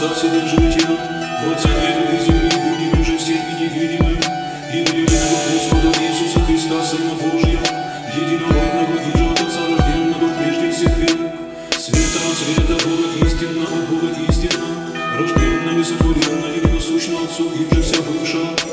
Отца Вседержителя, в Отца неба и земли, видимым же всем и невидимым, и в единого Господа Иисуса Христа, Сына Божия, единородного и же от Отца рожденного прежде всех век, света от света, Бога истинного, Бога истинного, рожденного и сотворенного, и насущного Отцу, и же вся бывшего,